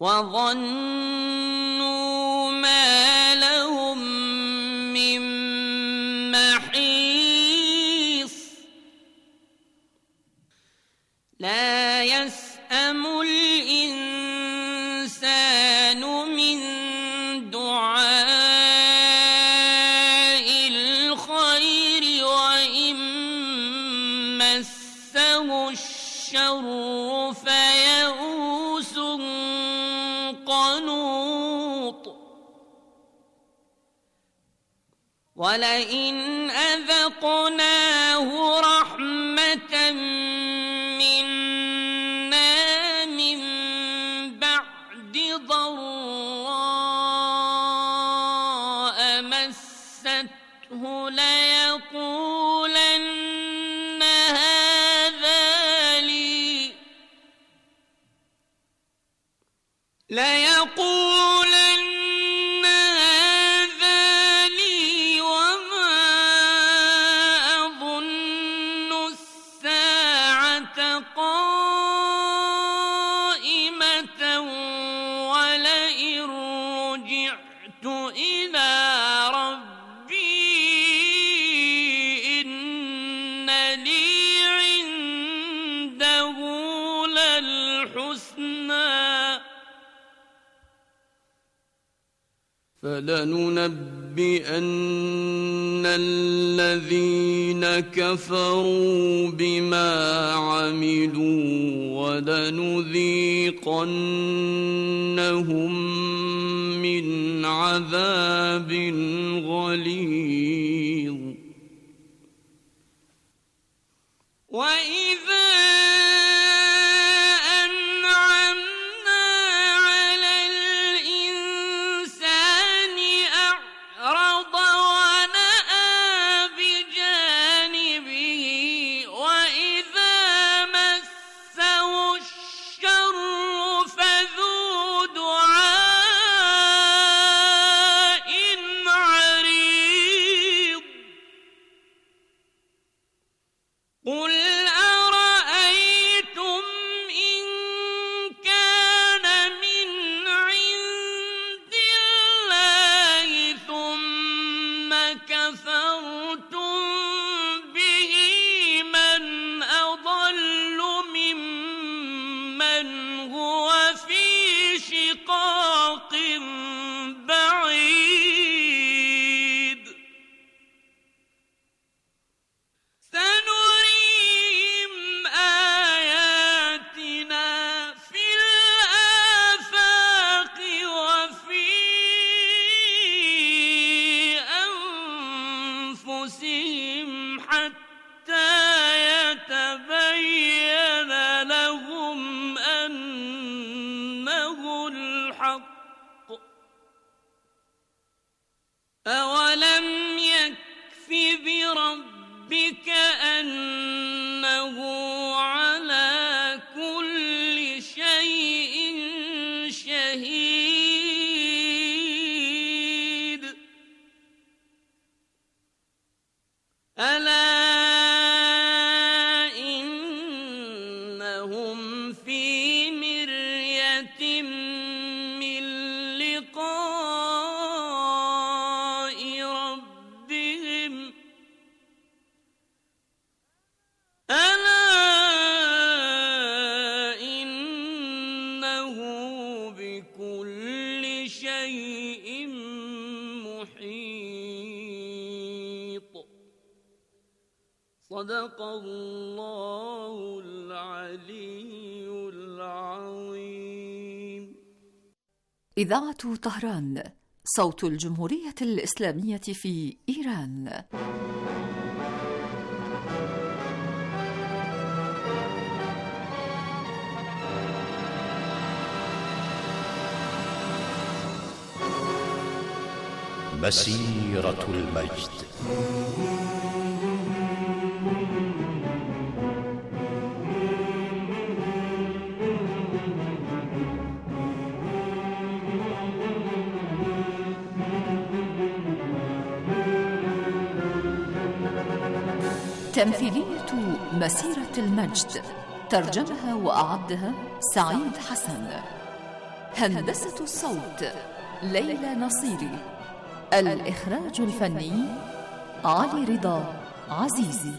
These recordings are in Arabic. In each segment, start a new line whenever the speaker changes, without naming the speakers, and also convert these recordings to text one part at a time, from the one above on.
وظنوا ما لهم من محيص لا يسأم الإنسان من دعاء الخير وإن مسه الشر فيئوس قنوط ولئن أذقناه رحمة منا من بعد ضراء مسته ليقولن هذا لي وما أظن الساعة قائمة ولئن رجعت إلى ربي إن لي عنده للحسنى فلننبئن الذين كفروا بما عملوا ولنذيقنهم من عذاب غليظ وإذا أنعمنا على الإنسان أعرض ونأى بجانبه وإذا مسه الشر فذو دعاء عريض قل أرأيتم إن كان من عند الله ثم كفرتم به من أضل ممن هو في شقاق بعيد سنريهم آياتنا في الآفاق وفي أنفسهم حتى يتبين لهم أنه الحق أولم يكف بربك أنه على كل شيء شهيد ألا إنهم في مرية من لقاء ربهم ألا إنه بكل شيء محيط صدق الله العلي العظيم.
إذاعة طهران صوت الجمهورية الإسلامية في إيران.
مسيرة المجد.
تمثيلية مسيرة المجد ترجمها وأعدها سعيد حسن. هندسة الصوت ليلى نصيري. الإخراج الفني علي رضا عزيزي.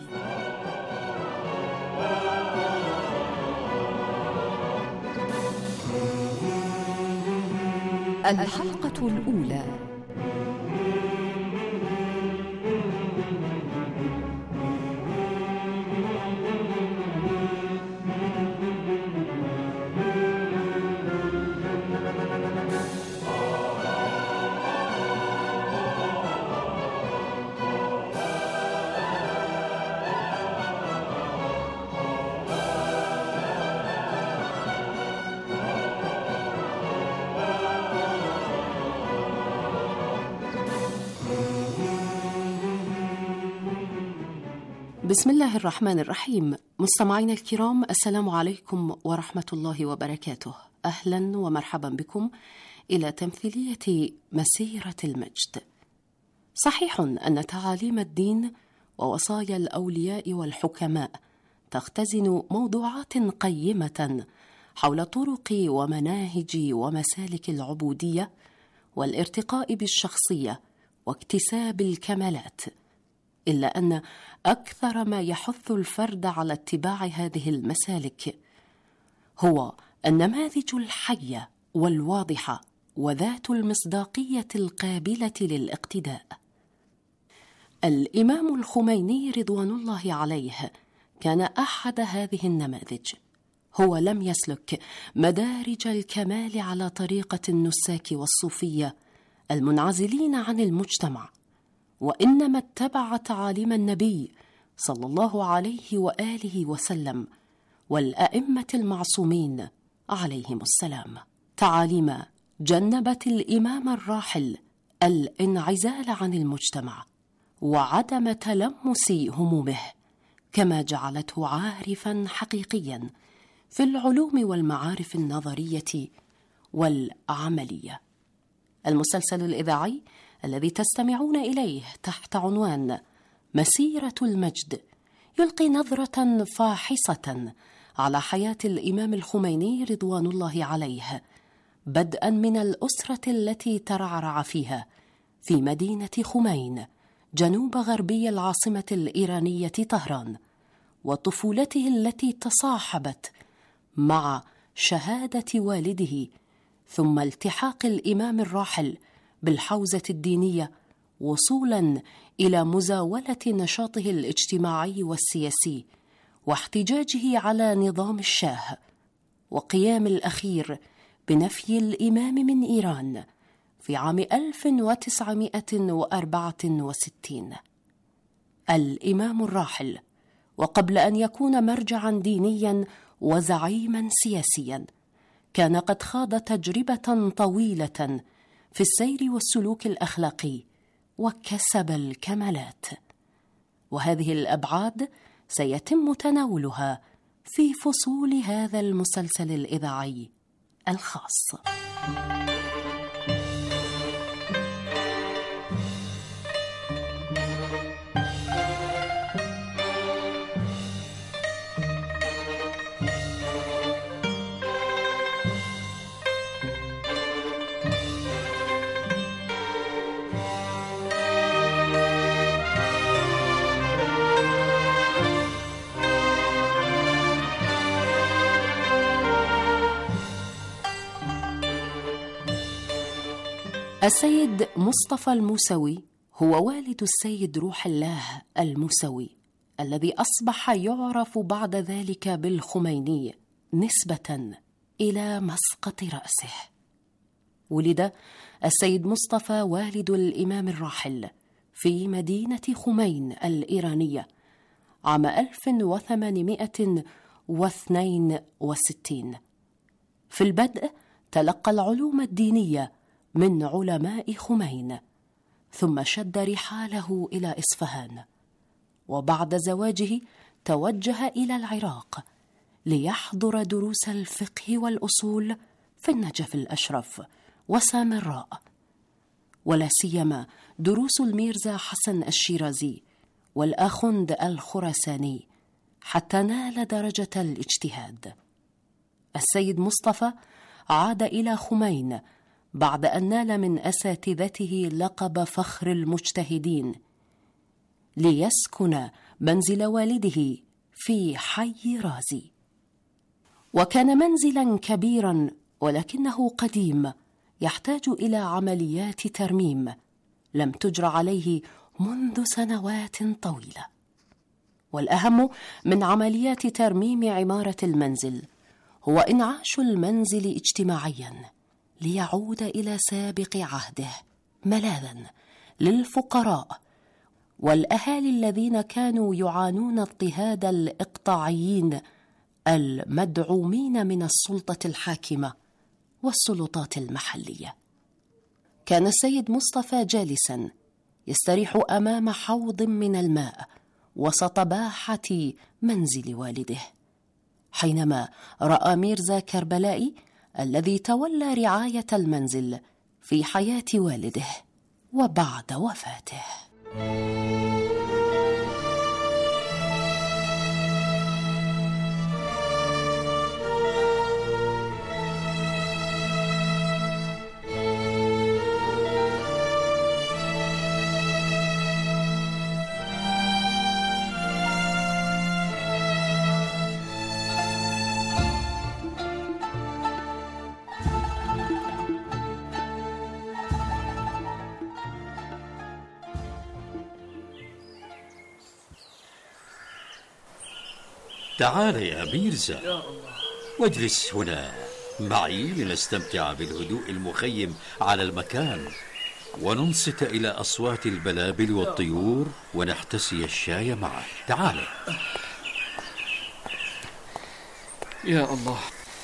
الحلقة الأولى.
بسم الله الرحمن الرحيم. مستمعينا الكرام، السلام عليكم ورحمة الله وبركاته. أهلا ومرحبا بكم إلى تمثيلية مسيرة المجد. صحيح أن تعاليم الدين ووصايا الأولياء والحكماء تختزن موضوعات قيمة حول طرق ومناهج ومسالك العبودية والارتقاء بالشخصية واكتساب الكمالات، إلا أن أكثر ما يحث الفرد على اتباع هذه المسالك هو النماذج الحية والواضحة وذات المصداقية القابلة للاقتداء. الإمام الخميني رضوان الله عليه كان أحد هذه النماذج. هو لم يسلك مدارج الكمال على طريقة النساك والصوفية المنعزلين عن المجتمع، وإنما اتبع تعاليم النبي صلى الله عليه وآله وسلم والأئمة المعصومين عليهم السلام، تعاليم جنبت الإمام الراحل الانعزال عن المجتمع وعدم تلمس همومه، كما جعلته عارفا حقيقيا في العلوم والمعارف النظرية والعملية. المسلسل الإذاعي الذي تستمعون إليه تحت عنوان مسيرة المجد يلقي نظرة فاحصة على حياة الإمام الخميني رضوان الله عليه، بدءا من الأسرة التي ترعرع فيها في مدينة خمين جنوب غربي العاصمة الإيرانية طهران، وطفولته التي تصاحبت مع شهادة والده، ثم التحاق الإمام الراحل بالحوزة الدينية وصولاً إلى مزاولة نشاطه الاجتماعي والسياسي واحتجاجه على نظام الشاه، وقيام الأخير بنفي الإمام من إيران في عام 1964. الإمام الراحل، وقبل أن يكون مرجعاً دينياً وزعيماً سياسياً، كان قد خاض تجربة طويلة في السير والسلوك الأخلاقي وكسب الكمالات، وهذه الأبعاد سيتم تناولها في فصول هذا المسلسل الإذاعي الخاص. السيد مصطفى الموسوي هو والد السيد روح الله الموسوي، الذي أصبح يعرف بعد ذلك بالخميني نسبة إلى مسقط رأسه. ولد السيد مصطفى والد الإمام الراحل في مدينة خمين الإيرانية عام 1862. في البدء تلقى العلوم الدينية من علماء خمين، ثم شد رحاله إلى إصفهان، وبعد زواجه توجه إلى العراق ليحضر دروس الفقه والأصول في النجف الأشرف وسامراء، ولا سيما دروس الميرزا حسن الشيرازي والآخند الخراساني، حتى نال درجة الاجتهاد. السيد مصطفى عاد إلى خمين بعد أن نال من أساتذته لقب فخر المجتهدين، ليسكن منزل والده في حي رازي. وكان منزلا كبيرا ولكنه قديم، يحتاج إلى عمليات ترميم لم تجرى عليه منذ سنوات طويلة. والأهم من عمليات ترميم عمارة المنزل هو إنعاش المنزل اجتماعيا ليعود إلى سابق عهده، ملاذا للفقراء والأهالي الذين كانوا يعانون اضطهاد الإقطاعيين المدعومين من السلطة الحاكمة والسلطات المحلية. كان السيد مصطفى جالسا يستريح أمام حوض من الماء وسط باحة منزل والده، حينما رأى ميرزا كربلائي الذي تولى رعاية المنزل في حياة والده وبعد وفاته.
تعال يا ميرزا واجلس هنا معي لنستمتع بالهدوء المخيم على المكان، وننصت إلى أصوات البلابل والطيور ونحتسي الشاي معك. تعال.
يا الله،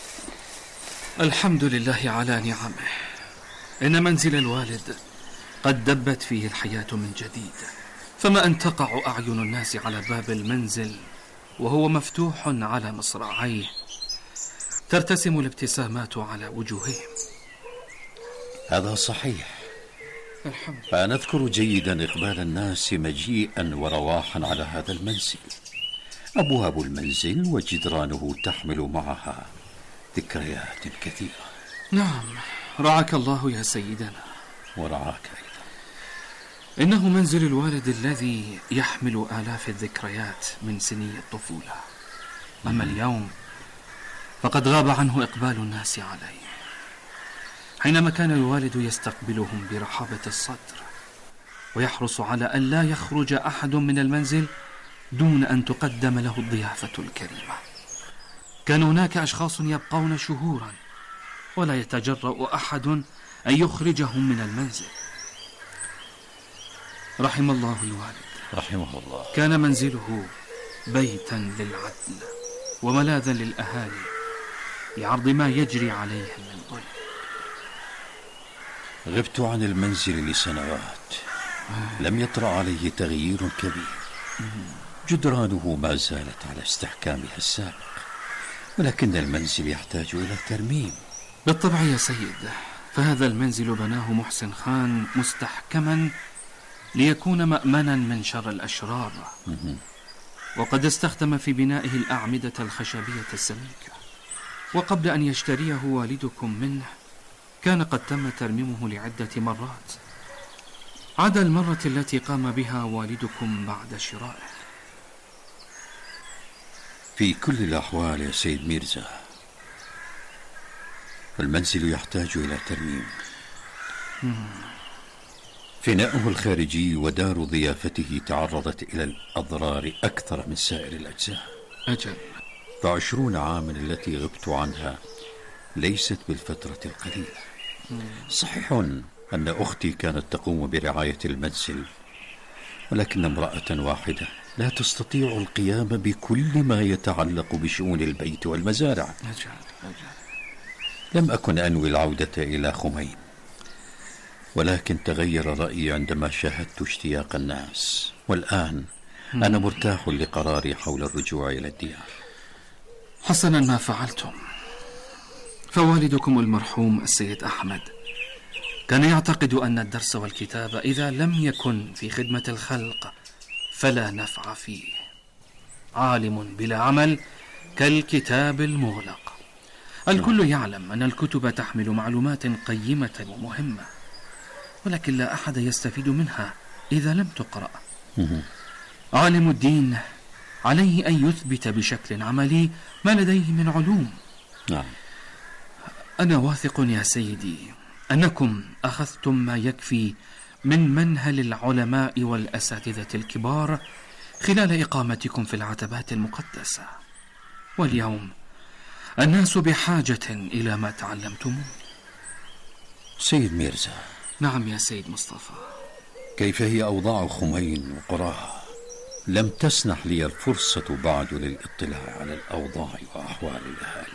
الحمد لله على نعمه. إن منزل الوالد قد دبت فيه الحياة من جديد، فما أن تقع أعين الناس على باب المنزل وهو مفتوح على مصراعيه ترتسم الابتسامات على وجوههم.
هذا صحيح.
الحمد.
فنذكر جيدا إقبال الناس مجيئا ورواحا على هذا المنزل. أبواب المنزل وجدرانه تحمل معها ذكريات كثيرة.
نعم، رعاك الله يا سيدنا.
ورعاك أيضا.
إنه منزل الوالد الذي يحمل آلاف الذكريات من سني الطفولة. أما اليوم فقد غاب عنه إقبال الناس عليه، حينما كان الوالد يستقبلهم برحابة الصدر ويحرص على أن لا يخرج أحد من المنزل دون أن تقدم له الضيافة الكريمة. كان هناك أشخاص يبقون شهورا ولا يتجرأ أحد أن يخرجهم من المنزل. رحم الله الوالد،
رحمه الله.
كان منزله بيتا للعدل وملاذا للأهالي لعرض ما يجري عليهم من ظلم.
غبت عن المنزل لسنوات، لم يطرأ عليه تغيير كبير. جدرانه ما زالت على استحكامها السابق، ولكن المنزل يحتاج إلى ترميم.
بالطبع يا سيد، فهذا المنزل بناه محسن خان مستحكما ليكون مأمنا من شر الأشرار، وقد استخدم في بنائه الأعمدة الخشبية السميكة. وقبل أن يشتريه والدكم منه كان قد تم ترميمه لعدة مرات، عدا المرة التي قام بها والدكم بعد شرائه.
في كل الأحوال يا سيد ميرزا، المنزل يحتاج إلى ترميم. فناؤه الخارجي ودار ضيافته تعرضت إلى الأضرار أكثر من سائر الأجزاء.
أجل.
ف20 عاما التي غبت عنها ليست بالفترة القليلة. صحيح أن أختي كانت تقوم برعاية المنزل، ولكن امرأة واحدة لا تستطيع القيام بكل ما يتعلق بشؤون البيت والمزارع.
أجل.
لم أكن أنوي العودة إلى خمين، ولكن تغير رأيي عندما شاهدت اشتياق الناس، والآن أنا مرتاح لقراري حول الرجوع إلى الديار.
حسنا ما فعلتم، فوالدكم المرحوم السيد أحمد كان يعتقد أن الدرس والكتابة إذا لم يكن في خدمة الخلق فلا نفع فيه. عالم بلا عمل كالكتاب المغلق، الكل يعلم أن الكتب تحمل معلومات قيمة ومهمة، ولكن لا أحد يستفيد منها إذا لم تقرأ. عالم الدين عليه أن يثبت بشكل عملي ما لديه من علوم. أنا واثق يا سيدي أنكم أخذتم ما يكفي من منهل العلماء والأساتذة الكبار خلال إقامتكم في العتبات المقدسة، واليوم الناس بحاجة إلى ما تعلمتموه.
سيد ميرزا.
نعم يا سيد مصطفى.
كيف هي أوضاع خمين وقراها؟ لم تسنح لي الفرصة بعد للاطلاع على الأوضاع وأحوال الأهالي.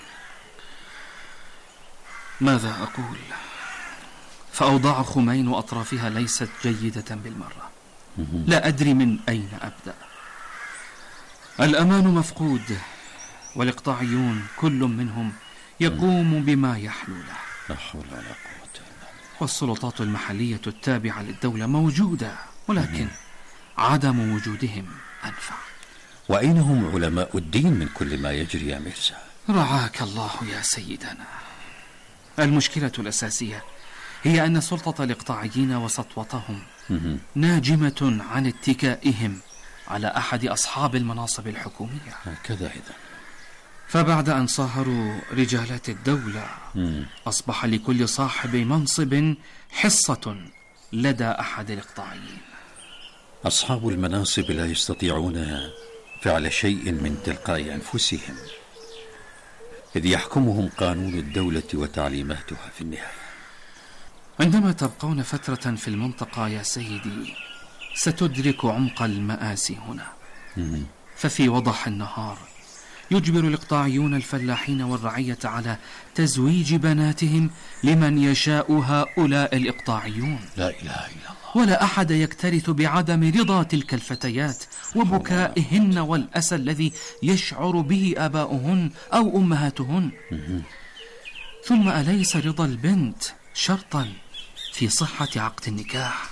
ماذا أقول؟ فأوضاع خمين وأطرافها ليست جيدة بالمرة. لا أدري من أين أبدأ. الأمان مفقود، والإقطاعيون كل منهم يقوم بما يحلو له.
لا حول ولا قوة إلا بالله.
والسلطات المحلية التابعة للدولة موجودة، ولكن عدم وجودهم أنفع.
وأين هم علماء الدين من كل ما يجري يا ميرزا؟
رعاك الله يا سيدنا. المشكلة الأساسية هي أن سلطة الإقطاعيين وسطوتهم ناجمة عن اتكائهم على أحد أصحاب المناصب الحكومية.
هكذا إذن.
فبعد أن صاهروا رجالات الدولة أصبح لكل صاحب منصب حصة لدى أحد الإقطاعيين.
أصحاب المناصب لا يستطيعون فعل شيء من تلقاء أنفسهم، إذ يحكمهم قانون الدولة وتعليماتها في النهاية.
عندما تبقون فترة في المنطقة يا سيدي ستدرك عمق المآسي هنا. ففي وضح النهار يجبر الإقطاعيون الفلاحين والرعية على تزويج بناتهم لمن يشاء هؤلاء الإقطاعيون.
لا إله إلا الله.
ولا أحد يكترث بعدم رضا تلك الفتيات وبكائهن والأسى الذي يشعر به آباؤهن أو أمهاتهن. ثم أليس رضا البنت شرطا في صحة عقد النكاح؟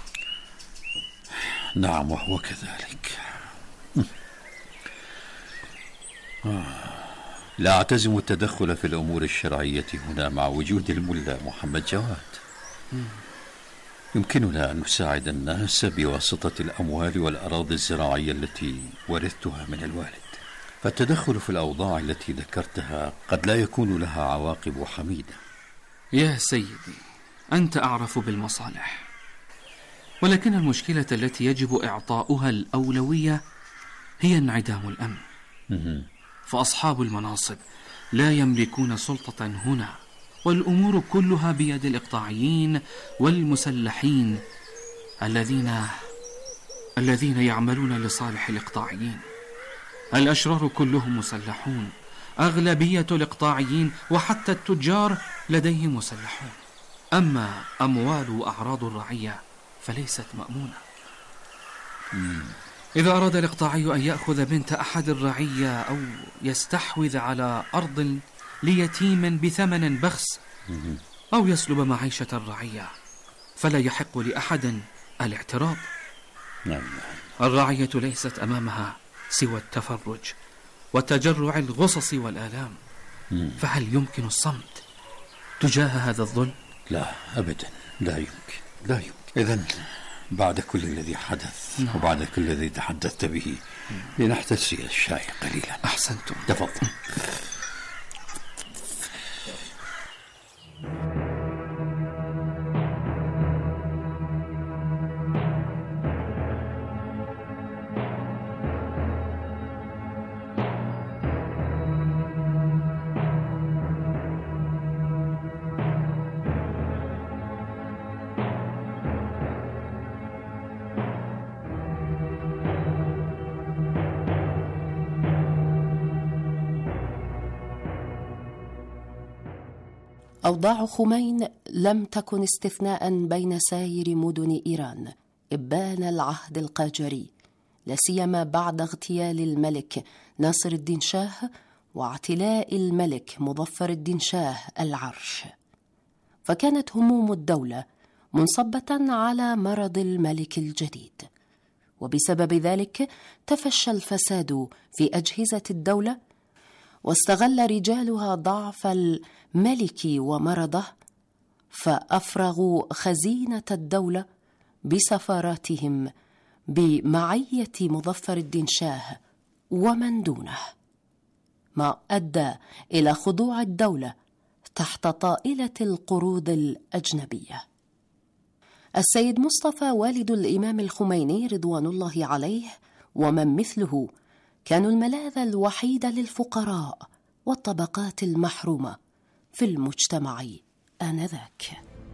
نعم، وهو كذلك. لا أعتزم التدخل في الأمور الشرعية هنا مع وجود الملا محمد جواد. يمكننا أن نساعد الناس بواسطة الأموال والأراضي الزراعية التي ورثتها من الوالد. فالتدخل في الأوضاع التي ذكرتها قد لا يكون لها عواقب حميدة.
يا سيدي، أنت أعرف بالمصالح، ولكن المشكلة التي يجب إعطاؤها الأولوية هي انعدام الأمن. فأصحاب المناصب لا يملكون سلطة هنا، والأمور كلها بيد الإقطاعيين والمسلحين الذين يعملون لصالح الإقطاعيين. الأشرار كلهم مسلحون، أغلبية الإقطاعيين وحتى التجار لديهم مسلحون. أما أموال وأعراض الرعية فليست مأمونة. إذا أراد الإقطاعي أن يأخذ بنت أحد الرعية أو يستحوذ على أرض ليتيم بثمن بخس أو يسلب معيشة الرعية فلا يحق لأحد الاعتراض. الرعية ليست أمامها سوى التفرج وتجرع الغصص والآلام. فهل يمكن الصمت تجاه هذا الظلم؟
لا أبدا، لا يمكن. إذن بعد كل الذي حدث وبعد كل الذي تحدثت به لنحتسي الشاي قليلا.
أحسنتم.
تفضل.
أوضاع خمين لم تكن استثناء بين سائر مدن إيران إبان العهد القاجري، لا سيما بعد اغتيال الملك ناصر الدين شاه واعتلاء الملك مظفر الدين شاه العرش. فكانت هموم الدولة منصبة على مرض الملك الجديد، وبسبب ذلك تفشى الفساد في أجهزة الدولة، واستغل رجالها ضعف الملك ومرضه، فأفرغوا خزينة الدولة بسفاراتهم بمعية مظفر الدين شاه ومن دونه، ما أدى إلى خضوع الدولة تحت طائلة القروض الأجنبية. السيد مصطفى والد الإمام الخميني رضوان الله عليه ومن مثله كانوا الملاذ الوحيد للفقراء والطبقات المحرومة في المجتمع آنذاك.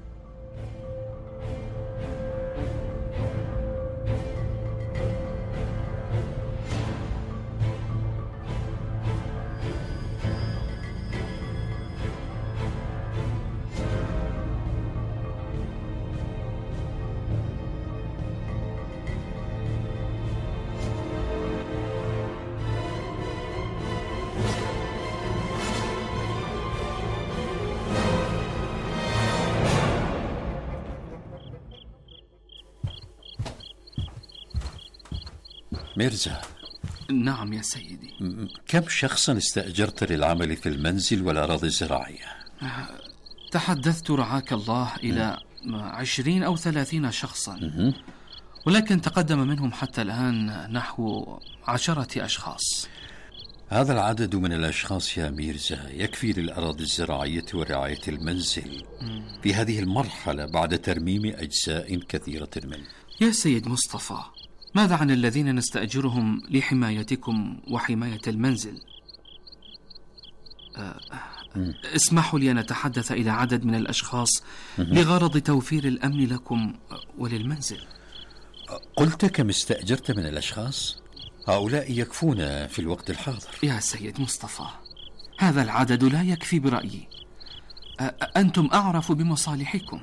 ميرزا.
نعم يا سيدي.
كم شخصا استأجرت للعمل في المنزل والأراضي الزراعية؟
تحدثت رعاك الله إلى 20 أو 30 شخصا، ولكن تقدم منهم حتى الآن نحو 10 أشخاص.
هذا العدد من الأشخاص يا ميرزا يكفي للأراضي الزراعية ورعاية المنزل في هذه المرحلة بعد ترميم أجزاء كثيرة منه.
يا سيد مصطفى، ماذا عن الذين نستأجرهم لحمايتكم وحماية المنزل؟ اسمحوا لي أن أتحدث إلى عدد من الأشخاص لغرض توفير الأمن لكم وللمنزل.
قلت كم استأجرت من الأشخاص؟ هؤلاء يكفون في الوقت الحاضر.
يا سيد مصطفى، هذا العدد لا يكفي برأيي. أنتم أعرف بمصالحكم.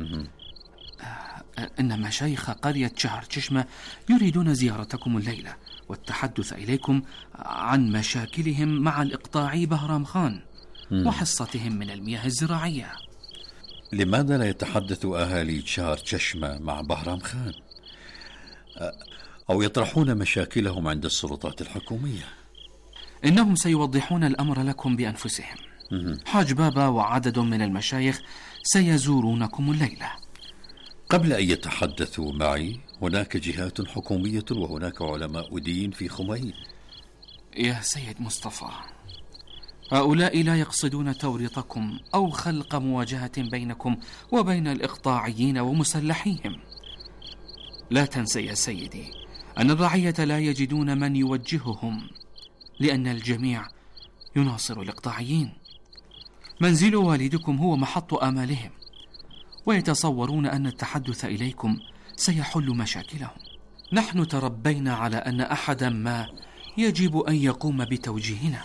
إن مشايخ قرية شهر چشمة يريدون زيارتكم الليلة والتحدث إليكم عن مشاكلهم مع الإقطاعي بهرام خان وحصتهم من المياه الزراعية.
لماذا لا يتحدث أهالي شهر چشمة مع بهرام خان أو يطرحون مشاكلهم عند السلطات الحكومية؟
إنهم سيوضحون الأمر لكم بأنفسهم. حاج بابا وعدد من المشايخ سيزورونكم الليلة.
قبل أن يتحدثوا معي هناك جهات حكومية وهناك علماء دين في خمين.
يا سيد مصطفى، هؤلاء لا يقصدون توريطكم أو خلق مواجهة بينكم وبين الإقطاعيين ومسلحيهم. لا تنسى يا سيدي أن الرعية لا يجدون من يوجههم، لأن الجميع يناصر الإقطاعيين. منزل والدكم هو محط آمالهم، ويتصورون أن التحدث إليكم سيحل مشاكلهم. نحن تربينا على أن أحدا ما يجب أن يقوم بتوجيهنا.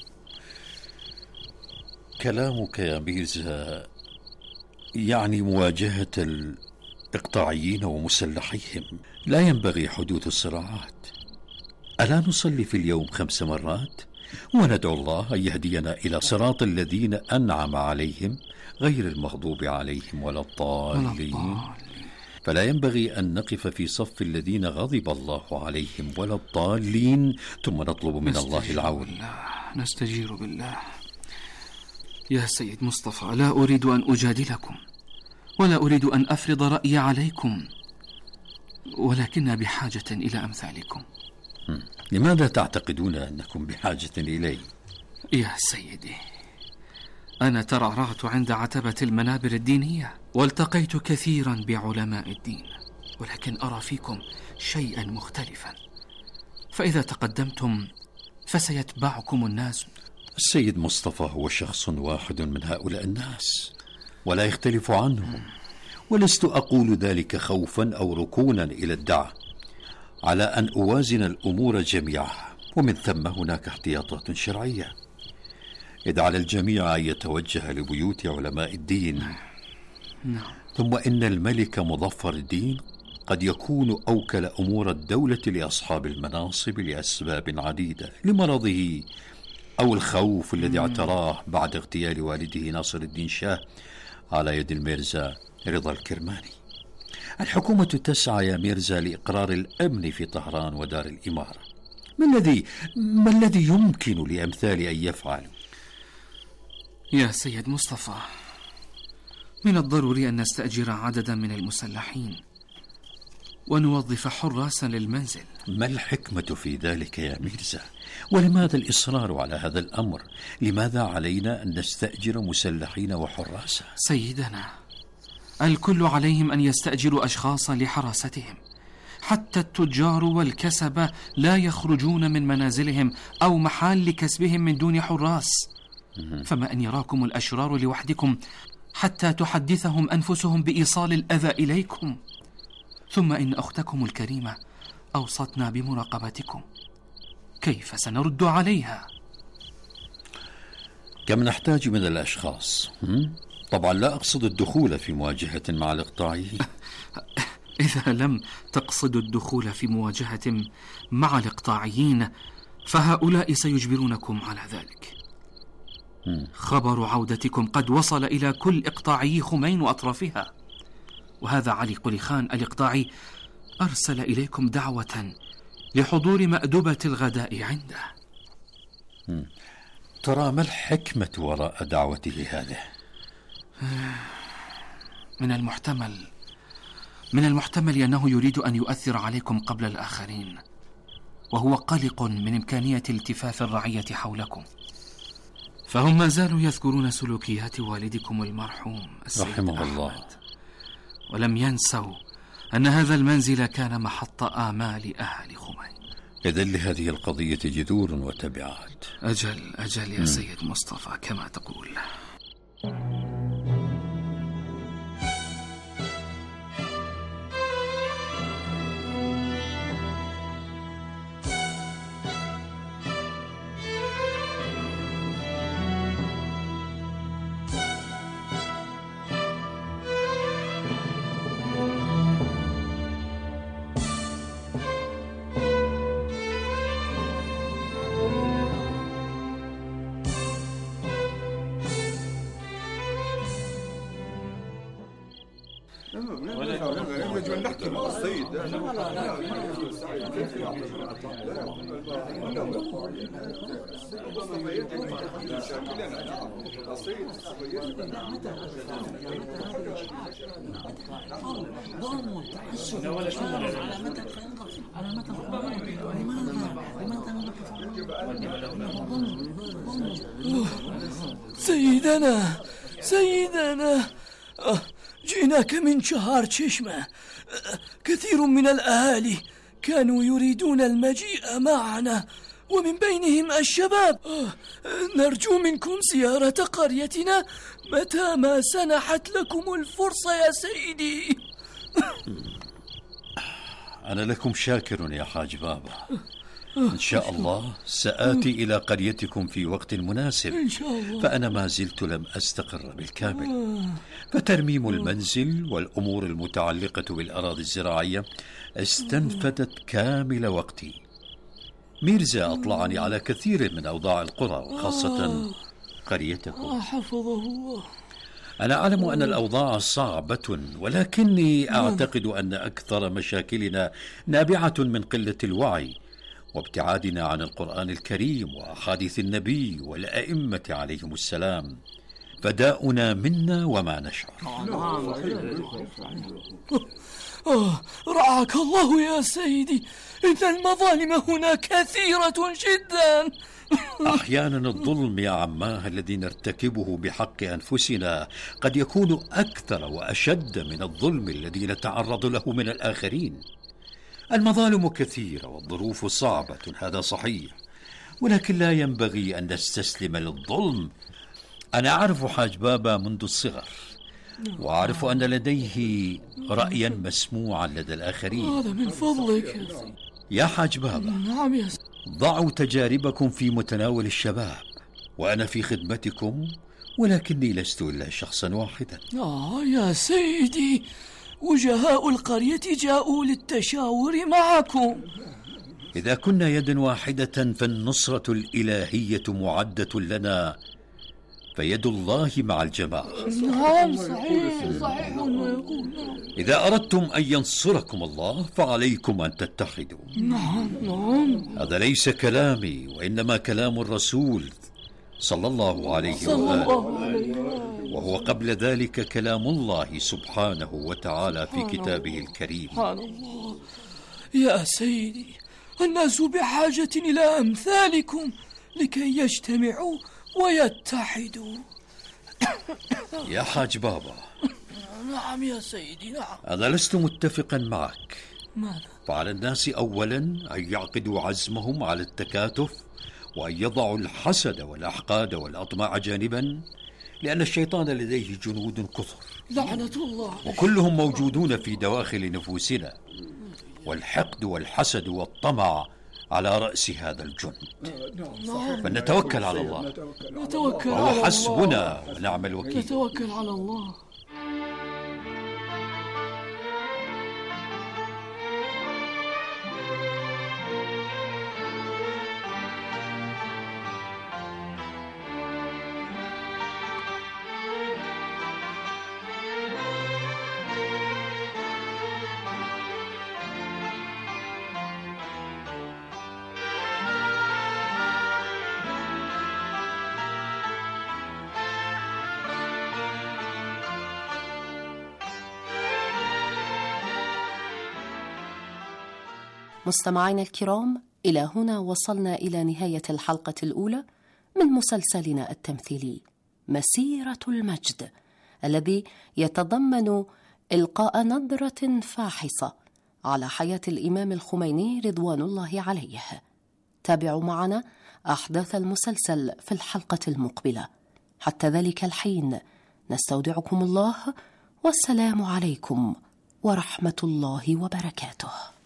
كلامك يا ميرزا يعني مواجهة الإقطاعيين ومسلحيهم. لا ينبغي حدوث الصراعات. ألا نصلي في اليوم 5 مرات وندعو الله أن يهدينا إلى صراط الذين أنعم عليهم غير المغضوب عليهم ولا الضالين؟ فلا ينبغي أن نقف في صف الذين غضب الله عليهم ولا الضالين ثم نطلب من الله العون.
نستجير بالله. يا سيد مصطفى، لا أريد أن أجادلكم ولا أريد أن أفرض رأيي عليكم، ولكننا بحاجة إلى أمثالكم.
لماذا تعتقدون أنكم بحاجة إلي؟
يا سيدي، أنا ترعرعت عند عتبة المنابر الدينية والتقيت كثيرا بعلماء الدين، ولكن أرى فيكم شيئا مختلفا، فإذا تقدمتم فسيتبعكم الناس.
السيد مصطفى هو شخص واحد من هؤلاء الناس ولا يختلف عنهم، ولست أقول ذلك خوفا أو ركونا إلى الدعوة، على أن أوازن الأمور جميعها، ومن ثم هناك احتياطات شرعية. إذ على الجميع أن يتوجه لبيوت علماء الدين. ثم إن الملك مظفر الدين قد يكون أوكل أمور الدولة لأصحاب المناصب لأسباب عديدة، لمرضه أو الخوف الذي اعتراه بعد اغتيال والده ناصر الدين شاه على يد الميرزا رضا الكرماني. الحكومة تسعى يا ميرزا لإقرار الأمن في طهران ودار الإمارة، ما الذي يمكن لأمثالي أن يفعلوا؟
يا سيد مصطفى، من الضروري أن نستأجر عددا من المسلحين ونوظف حراسا للمنزل.
ما الحكمة في ذلك يا ميرزا؟ ولماذا الإصرار على هذا الأمر؟ لماذا علينا أن نستأجر مسلحين وحراسا؟
سيدنا، الكل عليهم أن يستأجروا أشخاصا لحراستهم، حتى التجار والكسبة لا يخرجون من منازلهم أو محال كسبهم من دون حراس. فما أن يراكم الأشرار لوحدكم حتى تحدثهم أنفسهم بإيصال الأذى إليكم. ثم إن أختكم الكريمة أوصتنا بمراقبتكم، كيف سنرد عليها؟
كم نحتاج من الأشخاص؟ طبعا لا أقصد الدخول في مواجهة مع الإقطاعيين.
إذا لم تقصدوا الدخول في مواجهة مع الإقطاعيين فهؤلاء سيجبرونكم على ذلك. خبر عودتكم قد وصل إلى كل إقطاعي خمين وأطرافها، وهذا علي قلي خان الإقطاعي أرسل إليكم دعوة لحضور مأدبة الغداء عنده.
ترى ما الحكمة وراء دعوته هذه؟
من المحتمل أنه يريد أن يؤثر عليكم قبل الآخرين، وهو قلق من إمكانية التفاف الرعية حولكم، فهم ما زالوا يذكرون سلوكيات والدكم المرحوم السيد
رحمه الله،
ولم ينسوا أن هذا المنزل كان محط آمال أهل خمين.
إذن لهذه القضية جذور وتبعات.
أجل يا سيد مصطفى كما تقول.
سيدنا جئناك من شهر تشمة. كثير من الأهالي كانوا يريدون المجيء معنا، ومن بينهم الشباب. نرجو منكم زيارة قريتنا متى ما سنحت لكم الفرصة يا سيدي.
أنا لكم شاكر يا حاج بابا. إن شاء الله سآتي إلى قريتكم في وقت مناسب،
إن شاء الله.
فأنا ما زلت لم أستقر بالكامل، فترميم المنزل والأمور المتعلقة بالأراضي الزراعية استنفدت كامل وقتي. ميرزا أطلعني على كثير من أوضاع القرى، وخاصة قريتكم.
حفظه الله.
أنا أعلم أن الأوضاع صعبة، ولكني أعتقد أن أكثر مشاكلنا نابعة من قلة الوعي وابتعادنا عن القرآن الكريم وأحاديث النبي والأئمة عليهم السلام، فداؤنا منا وما نشعر.
رعاك الله يا سيدي، إن المظالم هنا كثيرة جدا.
أحيانا الظلم يا عماه الذي نرتكبه بحق أنفسنا قد يكون أكثر وأشد من الظلم الذي نتعرض له من الآخرين. المظالم كثيرة والظروف صعبة، هذا صحيح، ولكن لا ينبغي أن نستسلم للظلم. أنا أعرف حاج بابا منذ الصغر، وأعرف أن لديه رأيا مسموعا لدى الآخرين.
هذا من فضلك
يا حاج بابا.
نعم يا سيدي.
ضعوا تجاربكم في متناول الشباب، وأنا في خدمتكم، ولكني لست إلا شخصا واحدا.
يا سيدي، وجهاء القرية جاءوا للتشاور معكم.
إذا كنا يدا واحدة فالنصرة الإلهية معدة لنا، فيد الله مع الجماعة.
نعم صحيح ما يقول.
إذا أردتم أن ينصركم الله فعليكم أن تتحدوا.
نعم.
هذا ليس كلامي وإنما كلام الرسول صلى الله عليه وآله، وهو قبل ذلك كلام الله سبحانه وتعالى في كتابه الكريم.
سبحان الله. يا سيدي، الناس بحاجة إلى أمثالكم لكي يجتمعوا ويتحدوا.
يا حاج بابا.
نعم يا سيدي، نعم.
أنا لست متفقا معك.
ماذا؟
فعلى الناس أولا أن يعقدوا عزمهم على التكاتف، وأن يضعوا الحسد والأحقاد والأطماع جانبا، لأن الشيطان لديه جنود كثر
لعنة الله،
وكلهم موجودون في دواخل نفوسنا، والحقد والحسد والطمع على رأس هذا الجند. فنتوكل على الله، وهو حسبنا ونعم الوكيل.
نتوكل على الله.
مستمعينا الكرام، إلى هنا وصلنا إلى نهاية الحلقة الأولى من مسلسلنا التمثيلي مسيرة المجد، الذي يتضمن إلقاء نظرة فاحصة على حياة الإمام الخميني رضوان الله عليه. تابعوا معنا أحداث المسلسل في الحلقة المقبلة. حتى ذلك الحين نستودعكم الله، والسلام عليكم ورحمة الله وبركاته.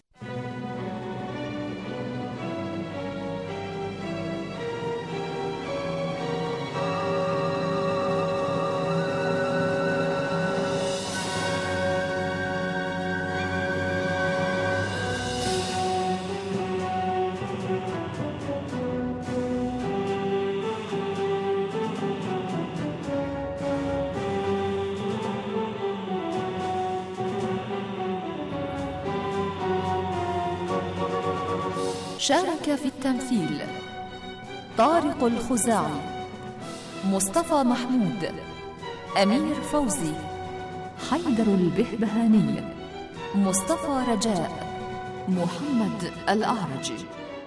شارك في التمثيل طارق الخزاعي، مصطفى محمود، أمير فوزي، حيدر البهبهاني، مصطفى رجاء، محمد الأعرجي،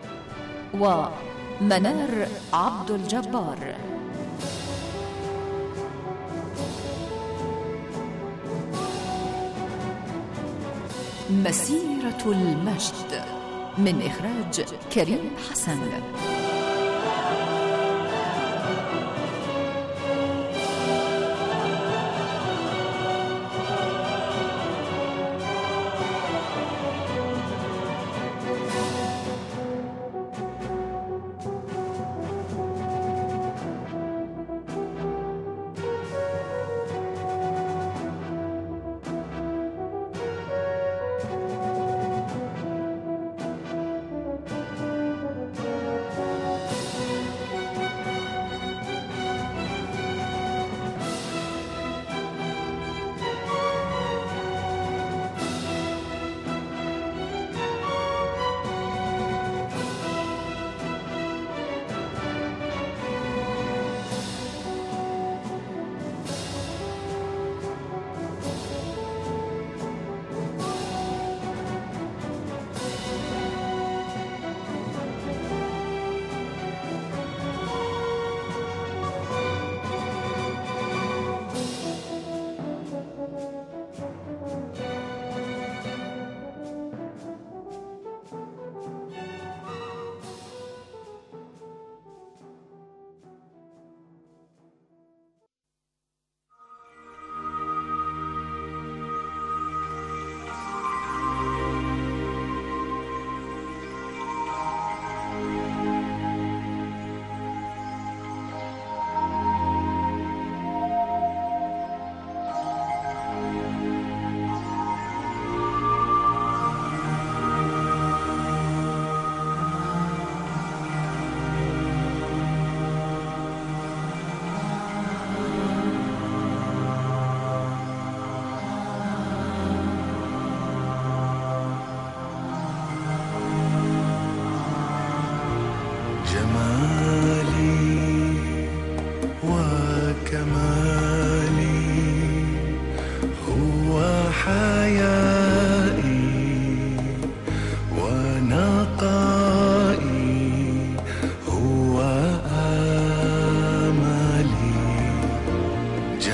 ومنار عبد الجبار. مسيرة المجد من إخراج كريم حسن.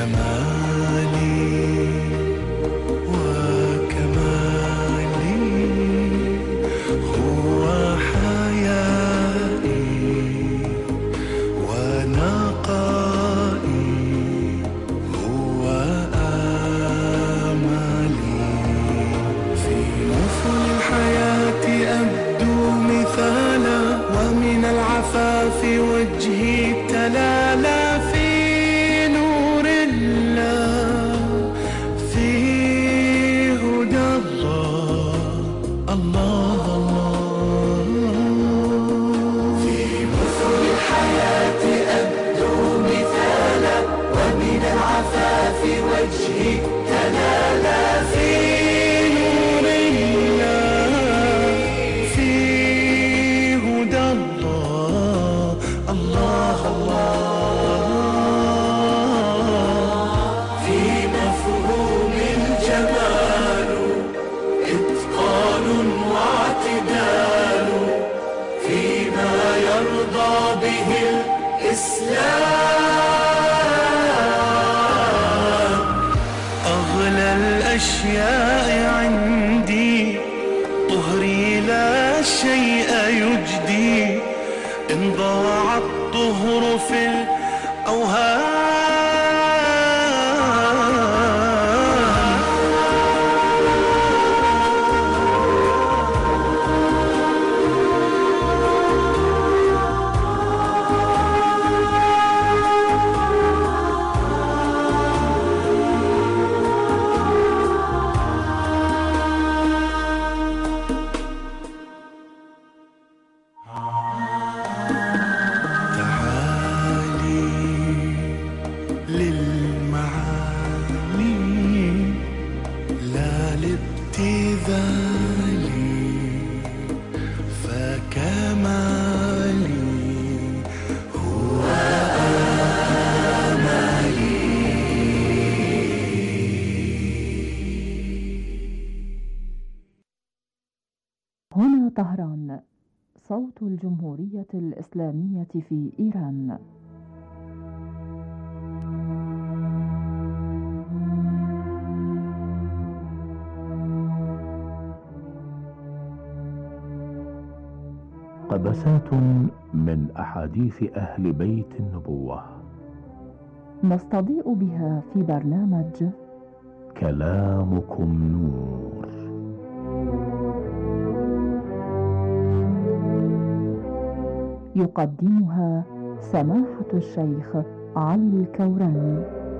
هنا طهران، صوت الجمهورية الإسلامية في إيران.
قبسات من أحاديث أهل بيت النبوة
نستضيء بها في برنامج
كلامكم نور.
يقدمها سماحة الشيخ علي الكوراني.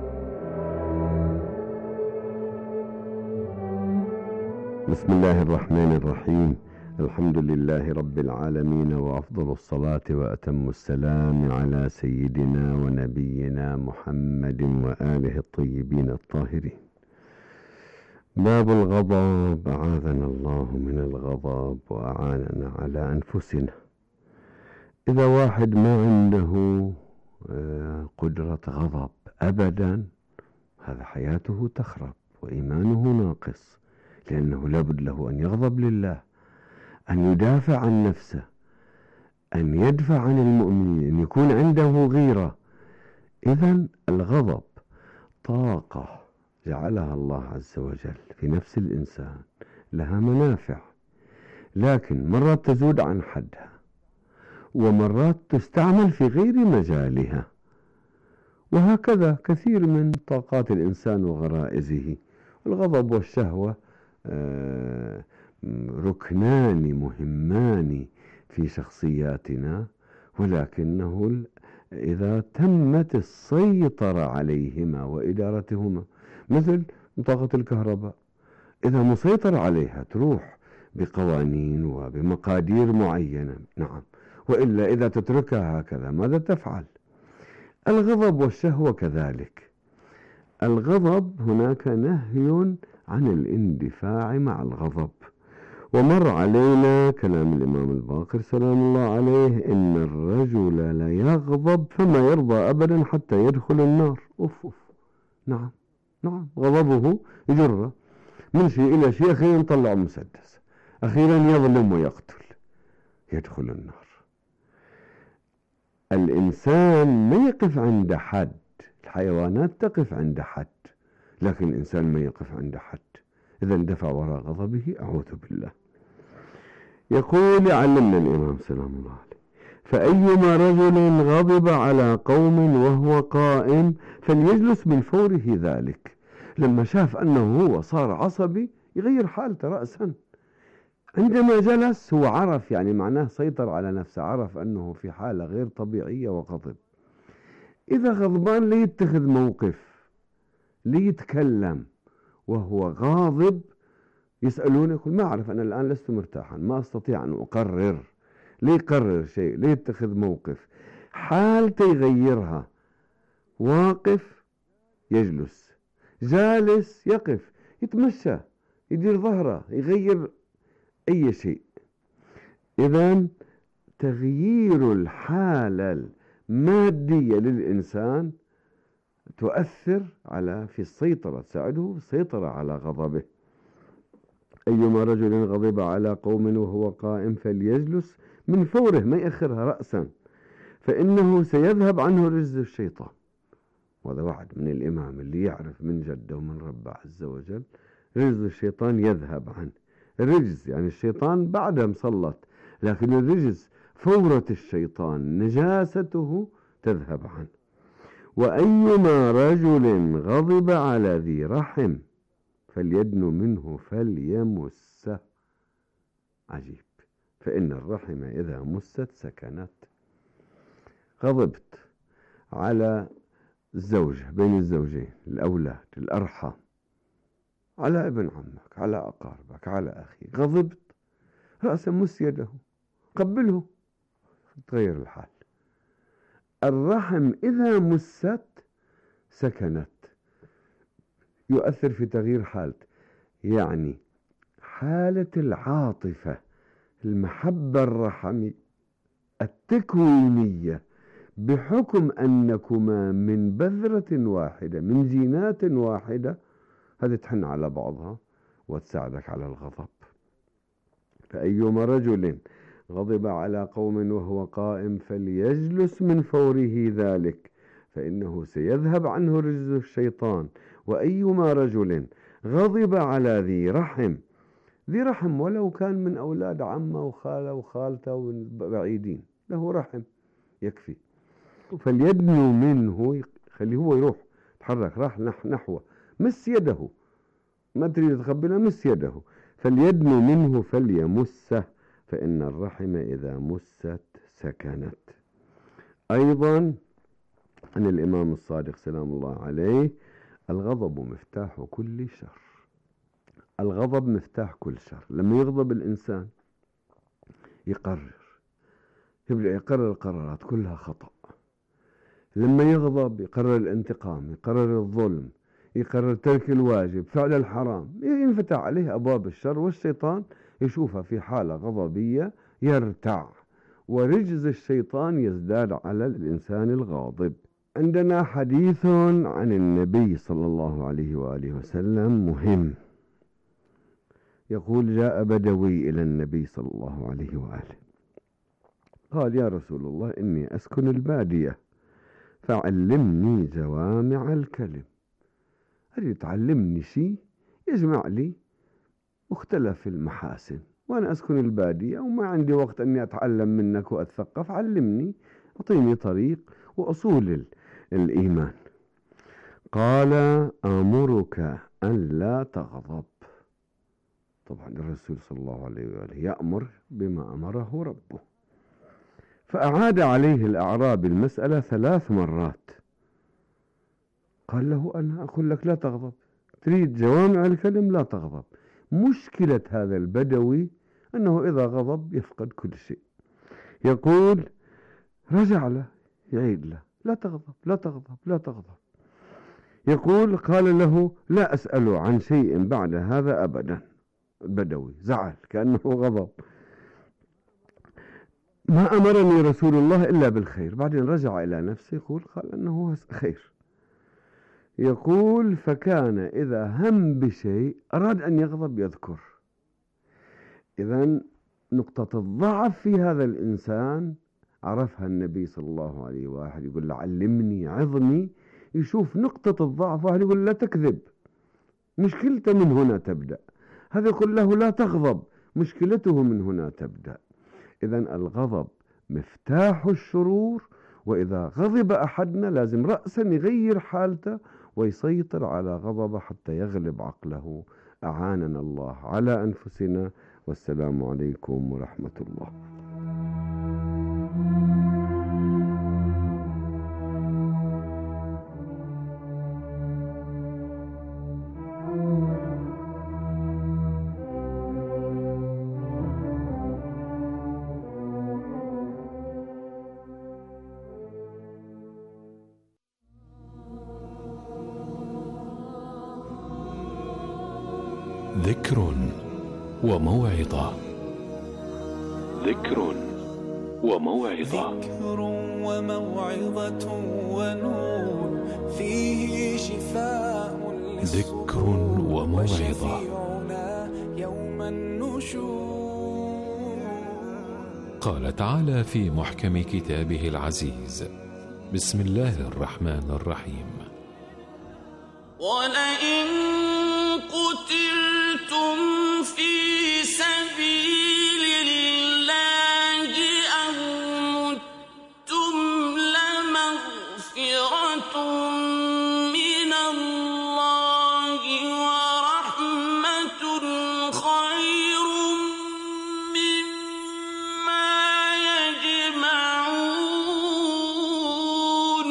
بسم الله الرحمن الرحيم. الحمد لله رب العالمين، وأفضل الصلاة وأتم السلام على سيدنا ونبينا محمد وآله الطيبين الطاهرين. باب الغضب، أعاذنا الله من الغضب وأعاننا على أنفسنا. إذا واحد ما عنده قدرة غضب أبدا، هذا حياته تخرب وإيمانه ناقص، لأنه لابد له أن يغضب لله، أن يدافع عن نفسه، أن يدفع عن المؤمنين، أن يكون عنده غيرة. إذن الغضب طاقة جعلها الله عز وجل في نفس الإنسان، لها منافع، لكن مرات تزود عن حدها، ومرات تستعمل في غير مجالها، وهكذا كثير من طاقات الإنسان وغرائزه. الغضب والشهوة ركنان مهمان في شخصياتنا، ولكنه إذا تمت السيطرة عليهما وإدارتهما، مثل طاقة الكهرباء، إذا مسيطر عليها تروح بقوانين وبمقادير معينة، نعم، وإلا إذا تتركها هكذا ماذا تفعل؟ الغضب والشهوة كذلك. الغضب هناك نهي عن الاندفاع مع الغضب، ومر علينا كلام الإمام الباقر سلام الله عليه: إن الرجل ليغضب فما يرضى أبدا حتى يدخل النار. أوف. نعم، غضبه يجره من شيء إلى شيء، أخيرا يطلع مسدس، أخيرا يظلم ويقتل، يدخل النار. الإنسان ما يقف عند حد، الحيوانات تقف عند حد، لكن الإنسان ما يقف عند حد. إذا اندفع وراء غضبه، أعوذ بالله. يقول يعلمنا الإمام سلام الله عليه: فأيما رجل غضب على قوم وهو قائم فليجلس من فوره ذلك. لما شاف أنه هو صار عصبي يغير حالته رأسا. عندما جلس هو عرف، يعني معناه سيطر على نفسه، عرف أنه في حالة غير طبيعية وغضب. إذا غضبان ليتخذ موقف، ليتكلم وهو غاضب. يسألونه يقول: ما أعرف، أنا الآن لست مرتاحا، ما أستطيع أن أقرر. ليقرر شيء، ليتخذ موقف، حالته يغيرها. واقف يجلس، جالس يقف، يتمشى، يدير ظهره، يغير أي شيء. إذن تغيير الحالة المادية للإنسان تؤثر في السيطرة، تساعده في السيطرة على غضبه. أيما رجل غضب على قوم وهو قائم فليجلس من فوره، ما يأخرها رأسا، فإنه سيذهب عنه رجز الشيطان. وهذا وعد من الإمام اللي يعرف من جده ومن ربه عز وجل. رجز الشيطان يذهب عنه. الرجز يعني الشيطان بعدها مسلط، لكن الرجز فورة الشيطان، نجاسته تذهب عنه. وأيما رجل غضب على ذي رحم فليدن منه فليمسه. عجيب، فإن الرحم إذا مست سكنت. غضبت على الزوجة، بين الزوجين، الأولاد، الأرحام، على ابن عمك، على أقاربك، على أخيك، غضبت، رأسا مس يده، قبله، تغير الحال. الرحم إذا مست سكنت، يؤثر في تغيير حالته. يعني حالة العاطفة، المحبة الرحمية التكوينية، بحكم أنكما من بذرة واحدة، من جينات واحدة، هذه تحن على بعضها وتساعدك على الغضب. فأيما رجل غضب على قوم وهو قائم فليجلس من فوره ذلك، فإنه سيذهب عنه رجز الشيطان. وأيما رجل غضب على ذي رحم، ذي رحم ولو كان من أولاد عمه وخاله وخالته وبعيدين، له رحم يكفي، فليدنو منه، خليه هو يروح، تحرك، راح نحوه، مس يده، ما تريد تقبلها، مس يده، فليدنو منه فليمسه، فإن الرحم إذا مست سكنت. أيضا عن الإمام الصادق سلام الله عليه: الغضب مفتاح كل شر. الغضب مفتاح كل شر. لما يغضب الإنسان يبدأ يقرر قرارات كلها خطأ. لما يغضب يقرر الانتقام، يقرر الظلم، يقرر ترك الواجب، فعل الحرام، ينفتح عليه أبواب الشر، والشيطان يشوفها في حالة غضبية يرتع، ورجز الشيطان يزداد على الإنسان الغاضب. عندنا حديث عن النبي صلى الله عليه وآله وسلم مهم. يقول: جاء بدوي إلى النبي صلى الله عليه وآله، قال: يا رسول الله، إني أسكن البادية فعلمني جوامع الكلم. أريد تعلمني شيء يجمع لي مختلف المحاسن، وأنا أسكن البادية وما عندي وقت أني أتعلم منك وأتثقف، علمني، أعطيني طريق وأصول الإيمان. قال: آمرك أن لا تغضب. طبعا الرسول صلى الله عليه وآله يأمر بما أمره ربه. فأعاد عليه الأعرابي المسألة 3 مرات. قال له: أنا أقول لك لا تغضب، تريد جوامع الكلم، لا تغضب. مشكلة هذا البدوي أنه إذا غضب يفقد كل شيء. يقول: رجع له يعيد له: لا تغضب، لا تغضب، لا تغضب. يقول: قال له: لا أسأله عن شيء بعد هذا أبدا. البدوي زعل كأنه غضب. ما أمرني رسول الله إلا بالخير. بعدين رجع إلى نفسه، يقول: قال أنه خير. يقول: فكان إذا هم بشيء أراد أن يغضب يذكر. إذن نقطة الضعف في هذا الإنسان عرفها النبي صلى الله عليه وآله، يقول له: علمني، عظني يشوف نقطة الضعف وأهل يقول لا تكذب، مشكلته من هنا تبدأ. هذا يقول له لا تغضب، مشكلته من هنا تبدأ. إذن الغضب مفتاح الشرور، وإذا غضب أحدنا لازم رأسا يغير حالته ويسيطر على غضبه حتى يغلب عقله. أعاننا الله على أنفسنا، والسلام عليكم ورحمة الله.
ذكر وموعظة. ذكر وموعظة.
ذكر وموعظة ونور فيه شفاء
ذكر وموعظة.
يوم النشور.
قال تعالى في محكم كتابه العزيز: بسم الله الرحمن الرحيم:
ولئن قتلتم في سبيل الله أو متم لمغفرة من الله ورحمة خير مما يجمعون.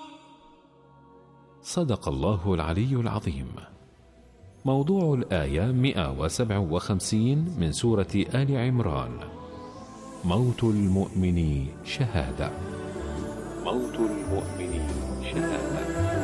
صدق الله العلي العظيم. موضوع الآية 157 من سورة آل عمران: موت المؤمن شهادة. موت المؤمن شهادة.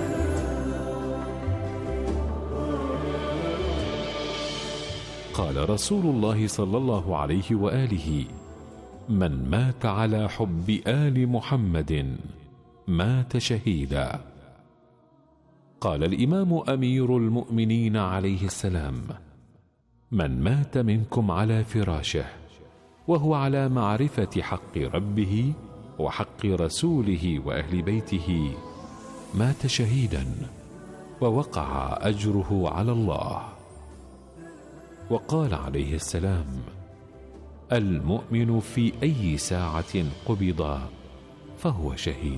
قال رسول الله صلى الله عليه وآله: من مات على حب آل محمد مات شهيدا. قال الإمام أمير المؤمنين عليه السلام: من مات منكم على فراشه وهو على معرفة حق ربه وحق رسوله وأهل بيته مات شهيدا ووقع أجره على الله. وقال عليه السلام: المؤمن في أي ساعة قبض فهو شهيد.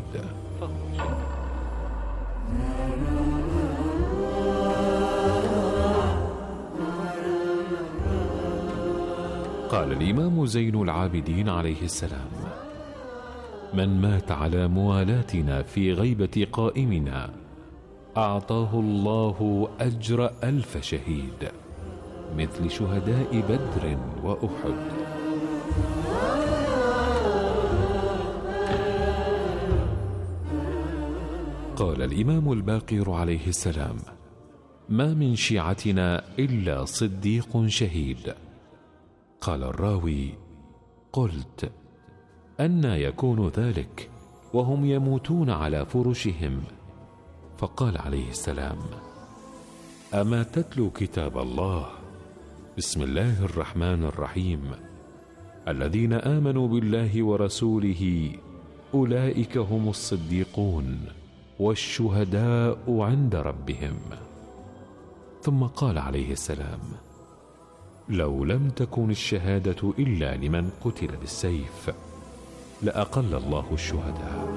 قال الإمام زين العابدين عليه السلام: من مات على موالاتنا في غيبة قائمنا أعطاه الله أجر 1000 شهيد مثل شهداء بدر وأحد. قال الإمام الباقر عليه السلام: ما من شيعتنا إلا صديق شهيد. قال الراوي: قلت: أنى يكون ذلك وهم يموتون على فرشهم؟ فقال عليه السلام: أما تتلو كتاب الله؟ بسم الله الرحمن الرحيم: الذين آمنوا بالله ورسوله أولئك هم الصديقون والشهداء عند ربهم. ثم قال عليه السلام: لو لم تكن الشهادة إلا لمن قتل بالسيف لأقل الله الشهداء.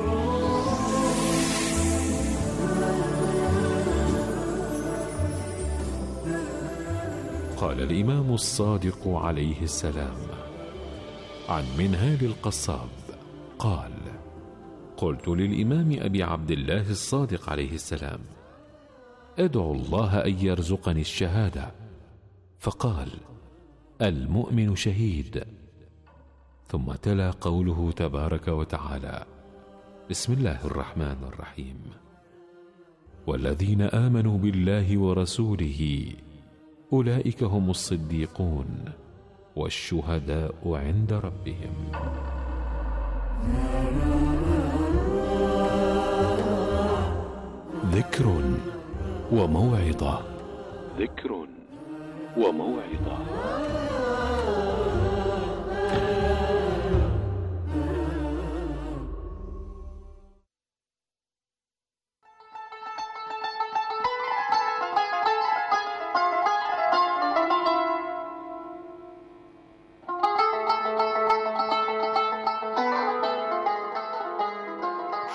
قال الإمام الصادق عليه السلام عن منهال القصاب قال: قلت للإمام أبي عبد الله الصادق عليه السلام: ادعو الله أن يرزقني الشهادة. فقال: المؤمن شهيد. ثم تلا قوله تبارك وتعالى: بسم الله الرحمن الرحيم: والذين آمنوا بالله ورسوله أولئك هم الصديقون والشهداء عند ربهم. ذكر وموعظة. ذكر وموعظة.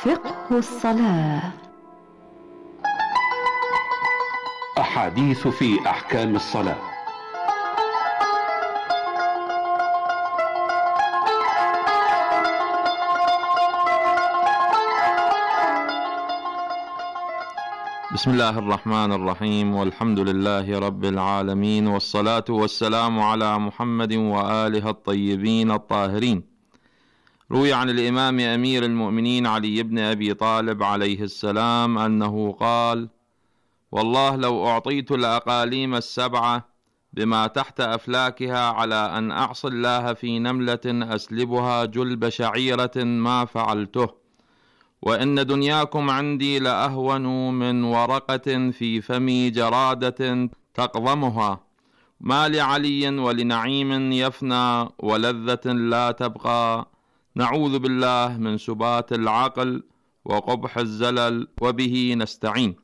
فقه الصلاة.
أحاديث في أحكام الصلاة.
بسم الله الرحمن الرحيم، والحمد لله رب العالمين، والصلاة والسلام على محمد وآله الطيبين الطاهرين. روي عن الإمام أمير المؤمنين علي بن أبي طالب عليه السلام أنه قال: والله لو أعطيت الأقاليم السبعة بما تحت أفلاكها على أن أعصي الله في نملة أسلبها جلب شعيرة ما فعلته، وإن دنياكم عندي لأهون من ورقة في فم جرادة تقضمها، ما لعلي ولنعيم يفنى ولذة لا تبقى، نعوذ بالله من سبات العقل وقبح الزلل، وبه نستعين.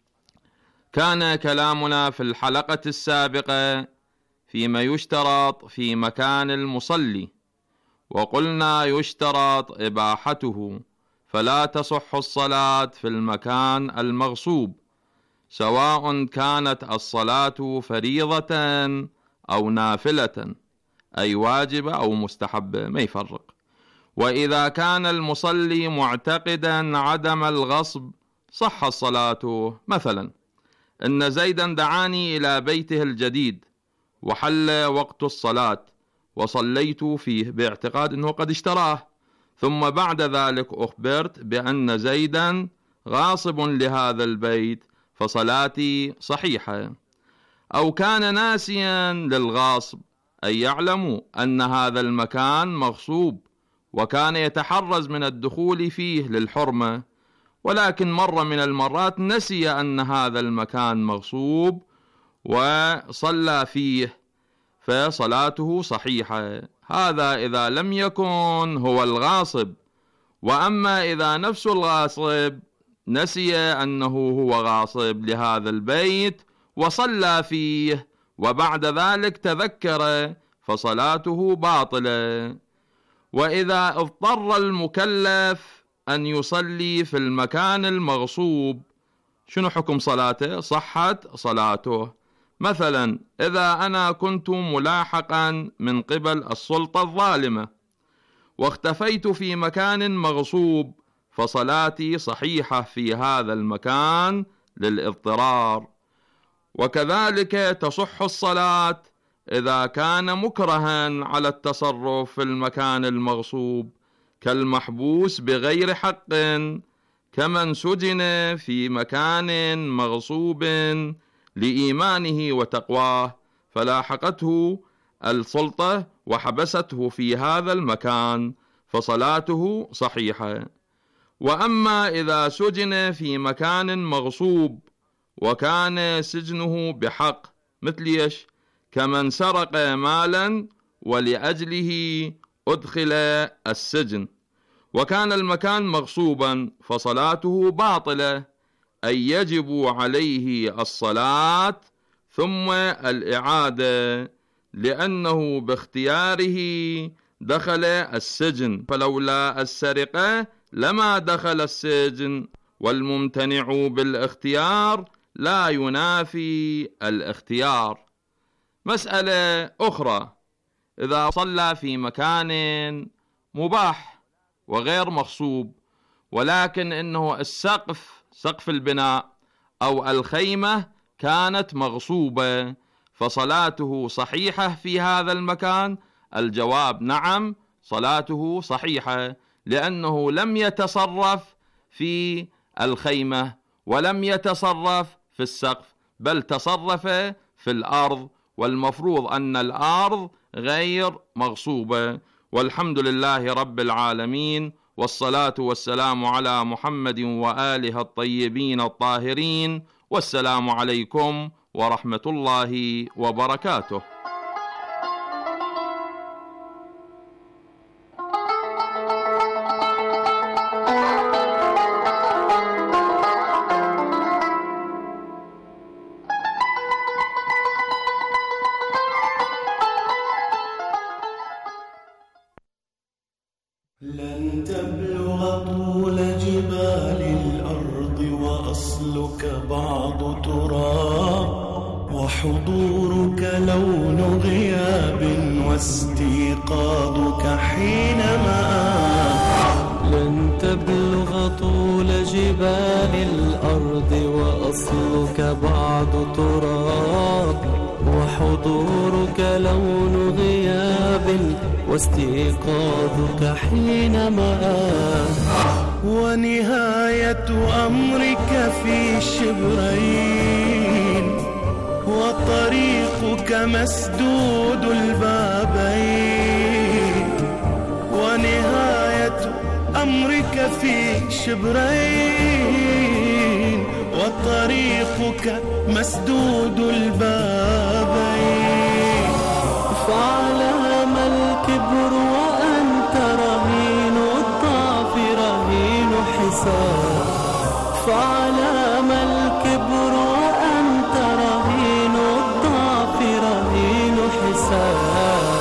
كان كلامنا في الحلقة السابقة فيما يشترط في مكان المصلي، وقلنا يشترط إباحته، فلا تصح الصلاة في المكان المغصوب، سواء كانت الصلاة فريضة أو نافلة، أي واجبة أو مستحبة، ما يفرق. وإذا كان المصلي معتقدا عدم الغصب صح الصلاة. مثلا إن زيدا دعاني إلى بيته الجديد وحل وقت الصلاة وصليت فيه باعتقاد أنه قد اشتراه، ثم بعد ذلك أخبرت بأن زيدا غاصب لهذا البيت، فصلاتي صحيحة. أو كان ناسيا للغاصب، أي يعلم أن هذا المكان مغصوب وكان يتحرز من الدخول فيه للحرمة، ولكن مرة من المرات نسي أن هذا المكان مغصوب وصلى فيه، فصلاته صحيحة. هذا إذا لم يكن هو الغاصب. وأما إذا نفس الغاصب نسي أنه هو غاصب لهذا البيت وصلى فيه وبعد ذلك تذكر، فصلاته باطلة. وإذا اضطر المكلف أن يصلي في المكان المغصوب، شنو حكم صلاته؟ صحت صلاته. مثلا إذا أنا كنت ملاحقا من قبل السلطة الظالمة واختفيت في مكان مغصوب، فصلاتي صحيحة في هذا المكان للاضطرار. وكذلك تصح الصلاة إذا كان مكرها على التصرف في المكان المغصوب، كالمحبوس بغير حق، كمن سجن في مكان مغصوب لإيمانه وتقواه، فلاحقته السلطة وحبسته في هذا المكان، فصلاته صحيحة. وأما إذا سجن في مكان مغصوب وكان سجنه بحق، مثل يش؟ كمن سرق مالا ولأجله أدخل السجن وكان المكان مغصوبا، فصلاته باطلة، أي يجب عليه الصلاة ثم الإعادة، لأنه باختياره دخل السجن، فلولا السرقة لما دخل السجن، والممتنع بالاختيار لا ينافي الاختيار. مسألة أخرى، إذا صلى في مكان مباح وغير مغصوب، ولكن إنه سقف البناء أو الخيمة كانت مغصوبة، فصلاته صحيحة في هذا المكان؟ الجواب نعم، صلاته صحيحة، لأنه لم يتصرف في الخيمة ولم يتصرف في السقف، بل تصرف في الأرض، والمفروض أن الأرض غير مغصوبة. والحمد لله رب العالمين، والصلاة والسلام على محمد وآله الطيبين الطاهرين، والسلام عليكم ورحمة الله وبركاته.
لن تبلغ طول جبال
تراب، وحضورك لون غياب، واستيقاظك حينما
لن تبلغ طول جبال الأرض، وأصلك بعد تراب، وحضورك لون غياب، واستيقاظك حينما
ونهاية أمرك في شبرين، وطريقك مسدود البابين. ونهاية أمرك في شبرين، وطريقك مسدود البابين.
فعلام الكبر وأنت رهين الضعف، رهين حساب. فعلام الكبر وأنت رهين الضعف، رهين حساب.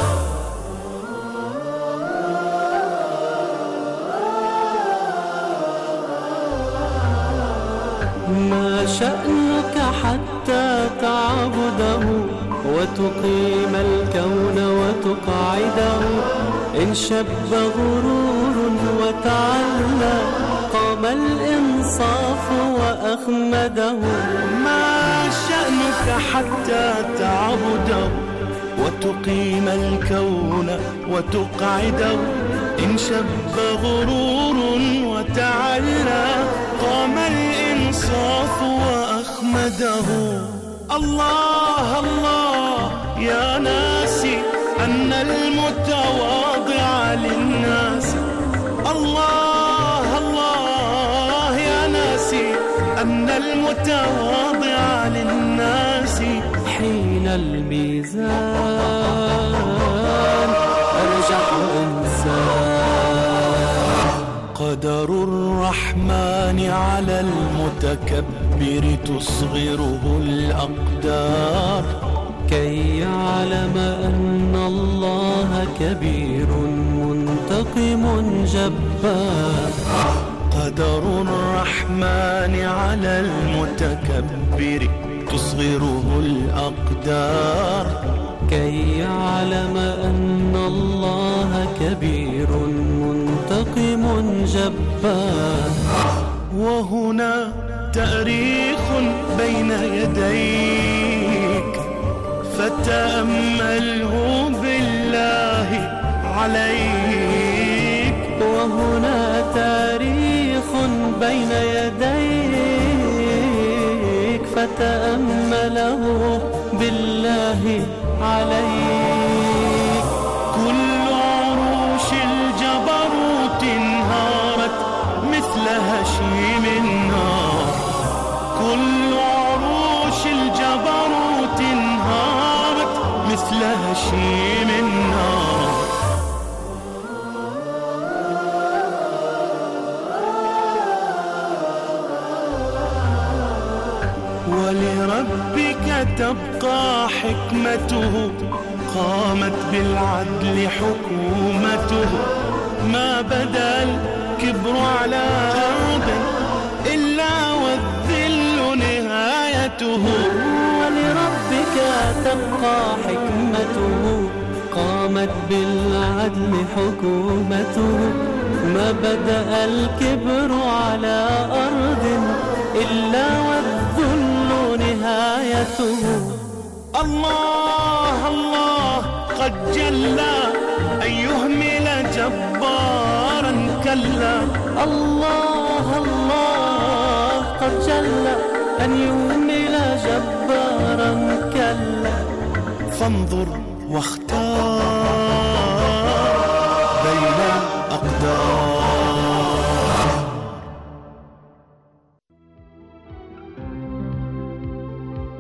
ما شأنك حتى تعبده، وتقيم الكون وتقعده؟ إن شب غرور وتعلى، قام الإنصاف وأخمده.
ما شأنك حتى تعبده، وتقيم الكون وتقعده؟ إن شب غرور وتعلى، قام الإنصاف وأخمده. الله الله يا ناسي أن المتواضع للناس، الله الله يا ناسي أن المتواضع للناس
حين الميزان أرجح إنسان.
قدر الرحمن على المتكبر تصغره الأقدار،
كي يعلم أن الله كبير منتقم جبار.
قدر الرحمن على المتكبر تصغره الأقدار،
كي يعلم أن الله كبير منتقم جبار.
وهنا تاريخ بين يديك، فتأمله بالله عليك.
وهنا تاريخ بين يديك، فتأمله بالله عليك.
كل عروش الجبروت انهارت مثل هشيم النار، كل عروش الجبروت انهارت مثل هشيم النار. ولربك تبقى حكمته، قامت بالعدل حكومته. ما بدا الكبر على أرض إلا والذل نهايته.
ولربك تبقى حكمته، قامت بالعدل حكومته. ما بدأ الكبر على أرض إلا والذل نهايته.
الله الله قد جلى أن يهمل جبارا كلا.
الله الله قد جلى أن يهمل جبارا كلا.
فانظر واختار